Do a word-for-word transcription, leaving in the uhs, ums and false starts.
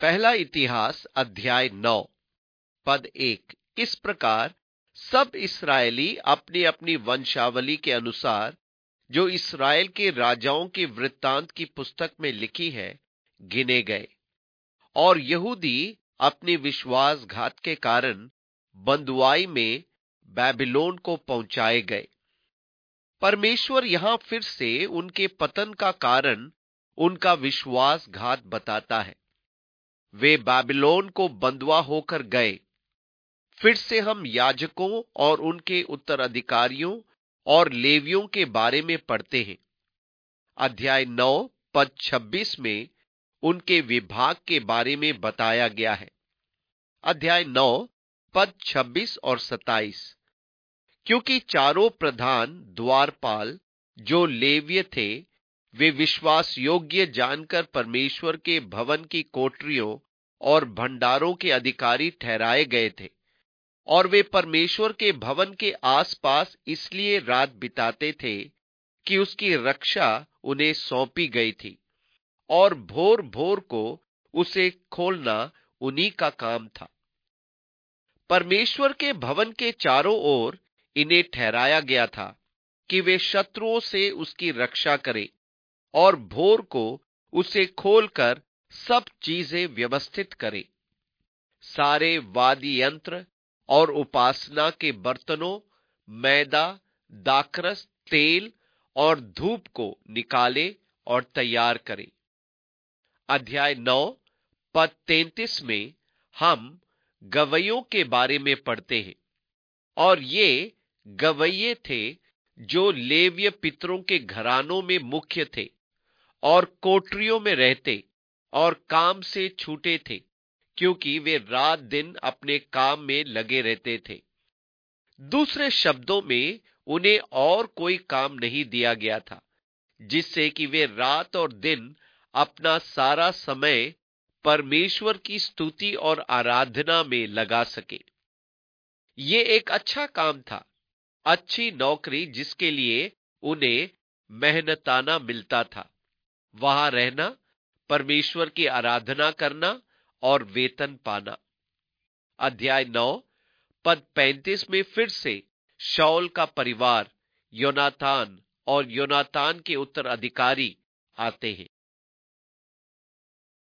पहला इतिहास अध्याय नौ पद एक। इस प्रकार सब इसराइली अपनी अपनी वंशावली के अनुसार, जो इसराइल के राजाओं के वृत्तांत की पुस्तक में लिखी है, गिने गए। और यहूदी अपने विश्वासघात के कारण बंधुआई में बेबीलोन को पहुंचाए गए। परमेश्वर यहां फिर से उनके पतन का कारण उनका विश्वासघात बताता है। वे बेबीलोन को बंधुआ होकर गए। फिर से हम याजकों और उनके उत्तराधिकारियों और लेवियों के बारे में पढ़ते हैं। अध्याय नौ पद छब्बीस में उनके विभाग के बारे में बताया गया है। अध्याय नौ पद छब्बीस और सत्ताईस। क्योंकि चारों प्रधान द्वारपाल जो लेव्य थे, वे विश्वास योग्य जानकर परमेश्वर के भवन की कोठरियों और भंडारों के अधिकारी ठहराए गए थे। और वे परमेश्वर के भवन के आसपास इसलिए रात बिताते थे कि उसकी रक्षा उन्हें सौंपी गई थी, और भोर भोर को उसे खोलना उन्हीं का काम था। परमेश्वर के भवन के चारों ओर इन्हें ठहराया गया था कि वे शत्रुओं से उसकी रक्षा करें और भोर को उसे खोलकर सब चीजें व्यवस्थित करें। सारे वाद्य यंत्र और उपासना के बर्तनों, मैदा, दाखरस, तेल और धूप को निकाले और तैयार करें। अध्याय नौ पद तैंतीस में हम गवैयों के बारे में पढ़ते हैं। और ये गवैये थे जो लेव्य पितरों के घरानों में मुख्य थे और कोठरियों में रहते और काम से छूटे थे, क्योंकि वे रात दिन अपने काम में लगे रहते थे। दूसरे शब्दों में उन्हें और कोई काम नहीं दिया गया था, जिससे कि वे रात और दिन अपना सारा समय परमेश्वर की स्तुति और आराधना में लगा सके। ये एक अच्छा काम था, अच्छी नौकरी जिसके लिए उन्हें मेहनताना मिलता था। वहां रहना, परमेश्वर की आराधना करना और वेतन पाना। अध्याय नौ पद पैंतीस में फिर से शाऊल का परिवार, योनातान और योनातान के उत्तराधिकारी आते हैं।